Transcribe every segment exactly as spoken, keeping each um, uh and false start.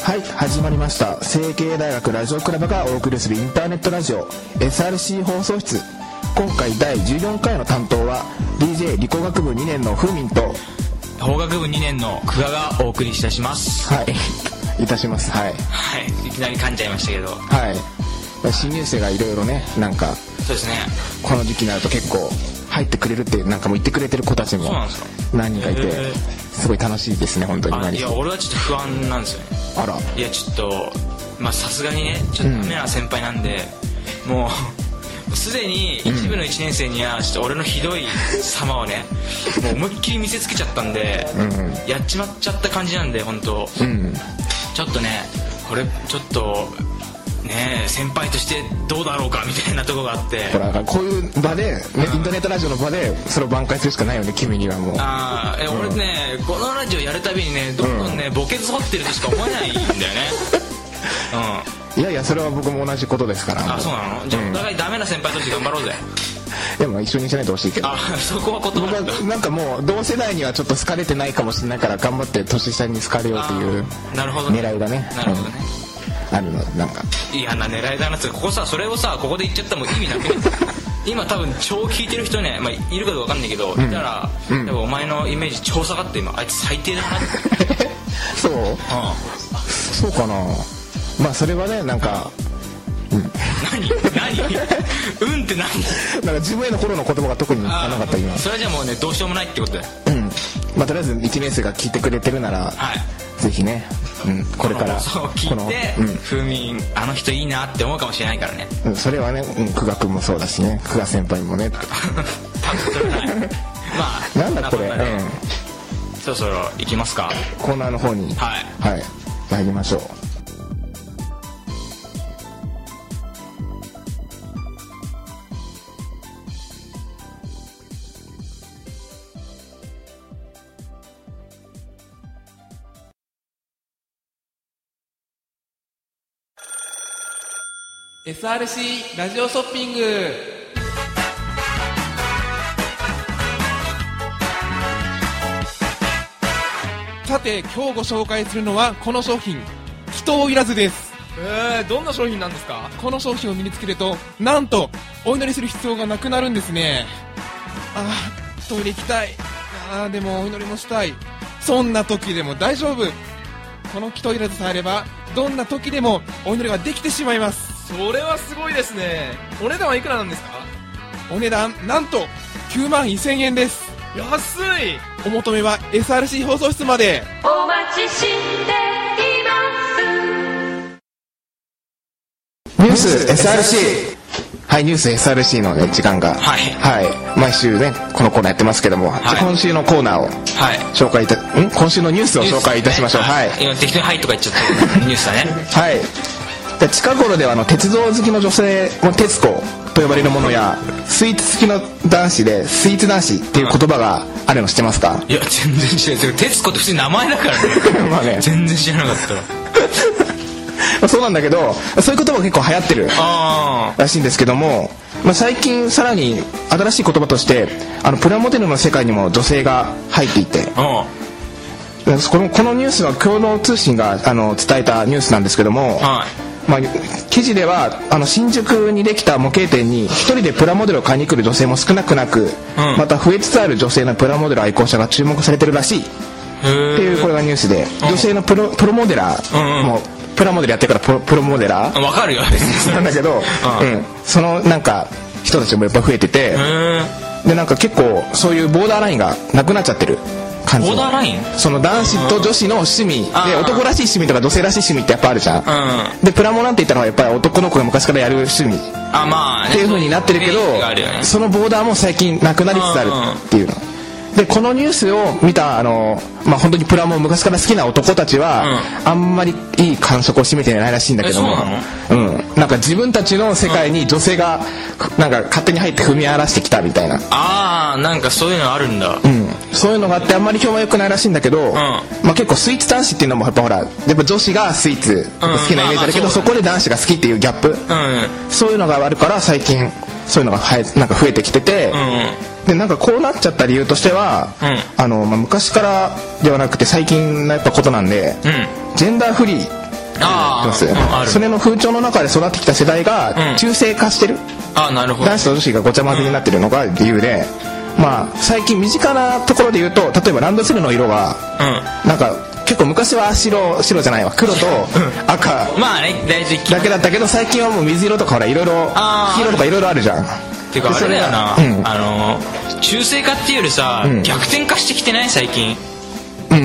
はい、始まりました。成蹊大学ラジオクラブがお送りするインターネットラジオ エスアールシー 放送室。今回だいじゅうよんかいの担当は ディージェー 理工学部にねんのふうみんと法学部にねんの久我がお送りいたします。 はいいたします。はい、 はい、いきなり噛んじゃいましたけど、 はい、新入生がいろいろね、なんかそうですね、 この時期になると結構入ってくれるってなんかもう言ってくれてる子たちも何人かいて、すごい楽しいですね本当に。 あ、いや俺はちょっと不安なんですよね。 あら、 いやちょっとまあさすがにね、ちょっとダメな先輩なんで、うん、もうすでに一部のいちねん生にはちょっと俺のひどい様をね、もう思いっきり見せつけちゃったんで、うん、やっちまっちゃった感じなんで本当、うん、ちょっとねこれちょっとね、先輩としてどうだろうかみたいなところがあって、 ほらこういう場で、ね、インターネットラジオの場でそれを挽回するしかないよね、君にはもう。 あえ、うん、俺ねこのラジオやるたびにねどんどんね、うん、ボケツ掘ってるとしか思えないんだよね。 うん、いやいやそれは僕も同じことですから。 あ、そうなの。じゃあ、うん、お互いダメな先輩として頑張ろうぜ。 でも一緒にしないとほしいけど。 あ、そこは断る。 僕はなんかもう同世代にはちょっと好かれてないかもしれないから頑張って年下に好かれようという狙いがね。 なるほどね、 うん、あるのなんか嫌な狙いだなって。ここさ、それをさここで言っちゃったらもう意味なくね。今多分超聞いてる人ね、まあ、いるかどうか分かんないけど、うん、いたら、うん、お前のイメージ超下がって今あいつ最低だなって。 そう、うん、そうかな。まあそれはねなんか、うん、 何何うんって何なんか自分へのフォローの言葉が特になかった今。 それはじゃあもうねどうしようもないってことで、 うん、まあとりあえずいちねん生が聞いてくれてるなら、はい、ぜひね、うん、これからそう聞いて、うん、風民あの人いいなって思うかもしれないからね、 うん、それはね、うん、久我君もそうだしね、久我先輩もね。まあなんだこれ、うん、 そろそろ行きますか、 コーナーの方に。はい、はい、参りましょう。 エスアールシー ラジオショッピング。さて今日ご紹介するのはこの商品、人をいらずです。 えー、どんな商品なんですか？ この商品を身につけるとなんとお祈りする必要がなくなるんですね。あートイレ行きたい、あーでもお祈りもしたい、そんな時でも大丈夫。この人いらずさえあればどんな時でもお祈りができてしまいます。 それはすごいですね。お値段はいくらなんですか？ お値段なんときゅうまんせんえんです。 安い。 お求めは エスアールシー 放送室まで。 お待ちしています。ニュース エスアールシー。はい、ニュース エスアールシー の、ね、時間が、はい、はい、毎週ねこのコーナーやってますけども、はい、じゃ今週のコーナーを紹介いた、はい、ん今週のニュースを紹介いたしましょう。はい、 はい、今適当に「はい」とか言っちゃったニュースだね。 はい、で近頃ではあの鉄道好きの女性を鉄子と呼ばれるものや、スイーツ好きの男子でスイーツ男子っていう言葉があるの知ってますか？ いや全然知らない。鉄子って普通に名前だからね。まあね、全然知らなかったそうなんだけど、そういう言葉が結構流行ってるらしいんですけども、まあ、最近さらに新しい言葉としてあのプラモデルの世界にも女性が入っていて、この、このニュースは共同通信があの伝えたニュースなんですけども、はい、まあ、記事ではあの新宿にできた模型店に一人でプラモデルを買いに来る女性も少なくなく、うん、また増えつつある女性のプラモデル愛好者が注目されてるらしいっていうこれがニュースで、女性のプロ、プロモデラーも、うんうん、プラモデルやってるからプロ、プロモデラーわかるよなんだけど、うん、そのなんか人たちもやっぱ増えてて、でなんか結構そういうボーダーラインがなくなっちゃってる感じ。 ボーダーライン、 その男子と女子の趣味で、男らしい趣味とか女性らしい趣味ってやっぱあるじゃん、うん、でプラモなんて言ったのはやっぱり男の子が昔からやる趣味あ、まあね、 っていう風になってるけど、そのボーダーも最近なくなりつつあるっていうので、このニュースを見たあの、まあ、本当にプラモ昔から好きな男たちは、うん、あんまりいい感触を占めてないらしいんだけども、うん、なんか自分たちの世界に女性がなんか勝手に入って踏み荒らしてきたみたいな、 あーなんかそういうのあるんだ、 うん、そういうのがあってあんまり評判良くないらしいんだけど、うん、まあ、結構スイーツ男子っていうのもやっぱほらやっぱ女子がスイーツ好きなイメージあるけど、うん、そこで男子が好きっていうギャップ、うん、そういうのがあるから最近そういうのがはやなんか増えてきてて、うん、でなんかこうなっちゃった理由としては、うん、あのまあ、昔からではなくて最近のやっぱことなんで、うん、ジェンダーフリーあますあそれの風潮の中で育ってきた世代が中性化してる、 あなるほど。 男子と女子がごちゃ混ぜになってるのが理由で、まあ最近身近なところで言うと、例えばランドセルの色がなんか結構昔は白白じゃないわ黒と赤まあね大事だけだったけど、最近はもう水色とかほらいろいろ黄色とかいろいろあるじゃん。 っていうかあれだよな、 うん、 あの中性化っていうよりさ、うん、逆転化してきてない最近。 うん、うん、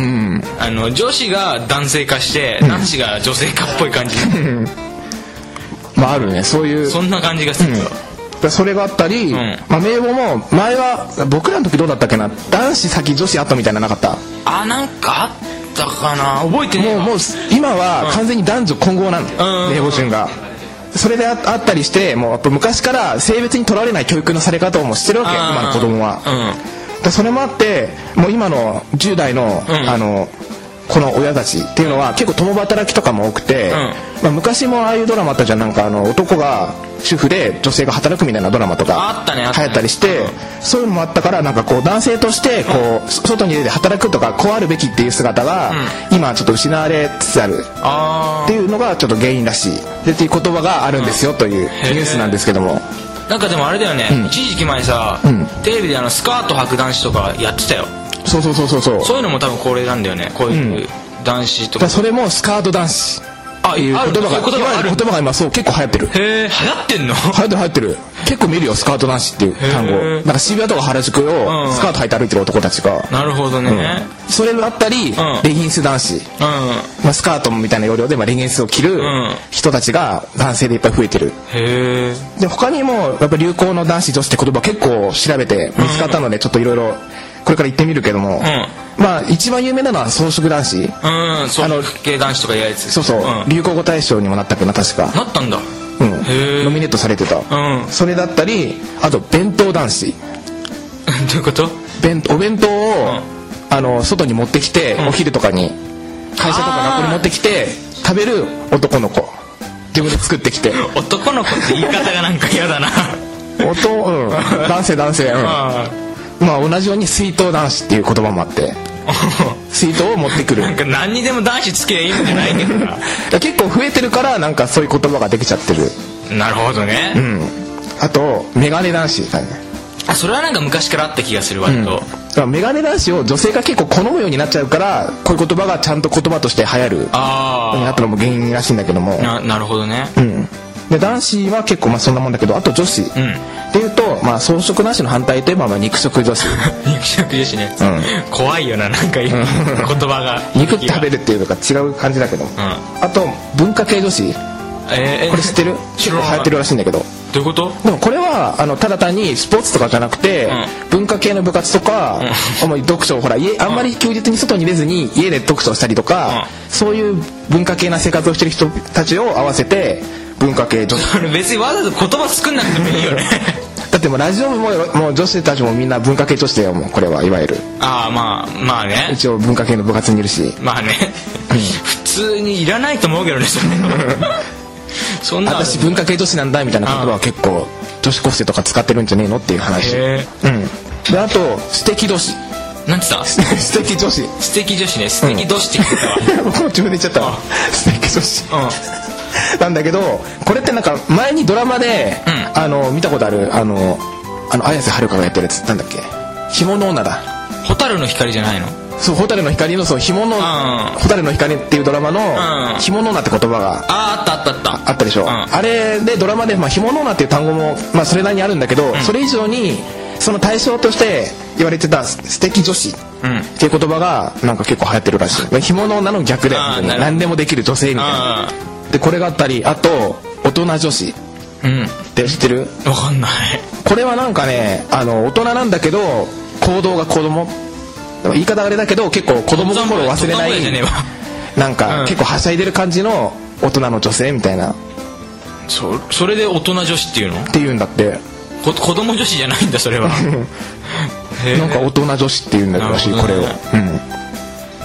あの女子が男性化して、うん、男子が女性化っぽい感じまああるねそういうそんな感じがするよ、 うん、それがあったり、うん、まあ、名簿も前は僕らの時どうだったっけな、男子先女子後みたいななかった？ あなんかあったかな、覚えてねえ。 もうもう今は完全に男女混合なんだよ、うん、名簿順が。それで あ, あったりしてもうやっぱ昔から性別にとらわれない教育のされ方をもしてるわけ今の子供は、うん、でそれもあってもう今のじゅう代の、うん、あのこの親たちっていうのは結構共働きとかも多くて、うんまあ、昔もああいうドラマあったじゃん、なんかあの男が主婦で女性が働くみたいなドラマとか流行ったりして、そういうのもあったからなんかこう男性としてこう外に出て働くとかこうあるべきっていう姿が今ちょっと失われつつあるっていうのがちょっと原因らしいでっていう言葉があるんですよというニュースなんですけども、 なんかでもあれだよね、うん、一時期前さ、うん、テレビであのスカート履く男子とかやってたよ。 そうそうそうそうそうそういうのも多分恒例なんだよね、こういう男子とか、 うん、それもスカート男子あいう言葉が言葉が言葉が今そう結構流行ってる。 へえ、流行ってんの？ 流行ってる流行ってる。結構見るよスカート男子っていう単語。なんか渋谷とか原宿をスカート履いて歩いてる男たちが、 うん、なるほどね、 うん、それがあったり、うん、レギンス男子、うんまあ、スカートみたいな要領で、まあ、レギンスを着る人たちが男性でいっぱい増えてる。 へえ。 で他にもやっぱ流行の男子女子って言葉結構調べて見つかったのでちょっといろいろこれから言ってみるけども、うん、まあ一番有名なのは装飾男子、うん、 装飾系男子とかいうやつ。 そうそう、うん、流行語大賞にもなったっけな確か。 なったんだ。 うん、ノミネートされてた、うん、それだったりあと弁当男子どういうこと？ 弁お弁当を、うん、あの外に持ってきて、うん、お昼とかに会社とか学校に持ってきて食べる男の子自分で作ってきて男の子って言い方がなんか嫌だな音、うん、男性男性、うんまあ同じように水筒男子っていう言葉もあって水筒を持ってくるなんか何にでも男子つけりゃいいんじゃないけどな結構増えてるからなんかそういう言葉ができちゃってる。 なるほどね。 うんあとメガネ男子だね。 あそれはなんか昔からあった気がする割と、うん、だからメガネ男子を女性が結構好むようになっちゃうからこういう言葉がちゃんと言葉として流行るようになったのも原因らしいんだけども。 な, なるほどね。 うんで男子は結構まあそんなもんだけど、あと女子、うん、っていうと、まあ、装飾なしの反対といえばまあ肉食女子肉食女子ね、うん、怖いよななんか言葉が肉食べるっていうのが違う感じだけど、うん、あと文化系女子、えー、これ知ってる？結構流行ってるらしいんだけど。 どういうこと？ でもこれはあのただ単にスポーツとかじゃなくて、うん、文化系の部活とか、うん、読書をほら家あんまり休日に外に出ずに家で読書をしたりとか、うん、そういう文化系な生活をしてる人たちを合わせて文化系女子別にわざわざ言葉作んなくてもいいよねだってもうラジオももう女子たちもみんな文化系女子だよもうこれはいわゆる。 ああまあまあね一応文化系の部活にいるしまあね、うん、普通にいらないと思うけどねそんな私文化系女子なんだみたいな言葉は結構女子高生とか使ってるんじゃねえのっていう話。うんであと素敵女子なんて言った？ 素敵女子素敵女子ね素敵女子って言ってたわ、 僕も自分で言っちゃったわ素敵女子、うん、なんだけどこれってなんか前にドラマで、うん、あの見たことあるあのあの綾瀬はるかがやってるやつなんだっけ干物女だ。 蛍の光じゃないの？ そう蛍の光のそう干物蛍の光っていうドラマの干物女って言葉がああったあったあったあったでしょ、うん、あれでドラマでまあ干物女っていう単語もまあそれなりにあるんだけど、うん、それ以上にその対象として言われてた素敵女子っていう言葉がなんか結構流行ってるらしい。干物女の逆で何でもできる女性みたいなでこれがあったりあと大人女子って知ってる？ わかんない。 これはなんかねあの大人なんだけど行動が子供言い方あれだけど結構子供心を忘れないなんか結構はしゃいでる感じの大人の女性みたいな。 そ, それで大人女子っていうの？ っていうんだってこ子供女子じゃないんだそれはなんか大人女子っていうんだらしいこれを、うん、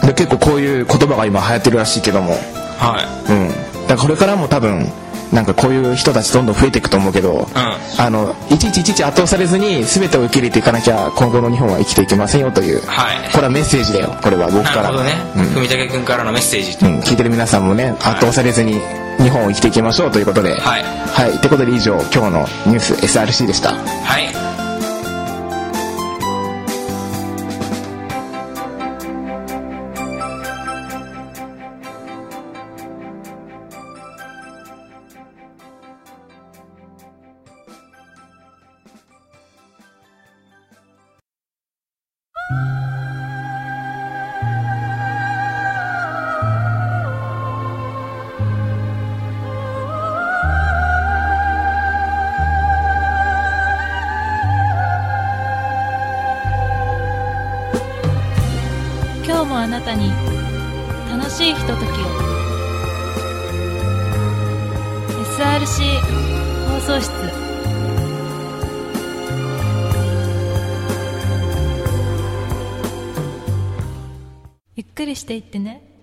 で結構こういう言葉が今流行ってるらしいけども、 はい、 うん、だからこれからも多分なんかこういう人たちどんどん増えていくと思うけど、うん、あのいちいちいちいち圧倒されずに全てを受け入れていかなきゃ今後の日本は生きていけませんよという、はい、これはメッセージだよ。これは僕から。なるほどね、うん、 文武君からのメッセージ、 うん、聞いてる皆さんもね、圧倒されずに日本を生きていきましょうということで、はい、はい、ということで以上今日のニュース エスアールシー でした。 はい。 今日もあなたに楽しいひとときを。 エスアールシー 放送室。ゆっくりしていってね。